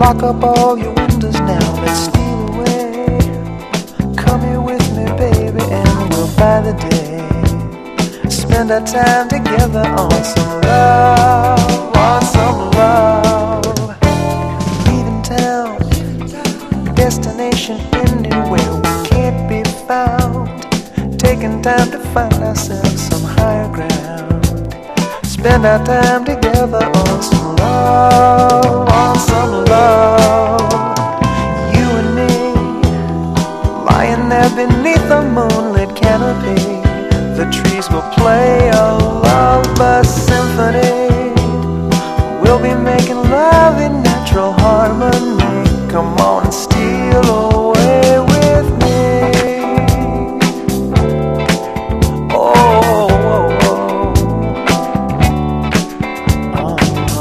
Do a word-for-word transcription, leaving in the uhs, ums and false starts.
Lock up all your windows now, let's steal away. Come here with me, baby, and we'll buy the day. Spend our time together on some love, on some love. Leaving town, destination anywhere we can't be found. Taking time to find ourselves some higher ground. Spend our time together on some love, on some love. You and me, lying there beneath the moonlit canopy. The trees will play a love symphony. We'll be making love in natural harmony. Come on and steal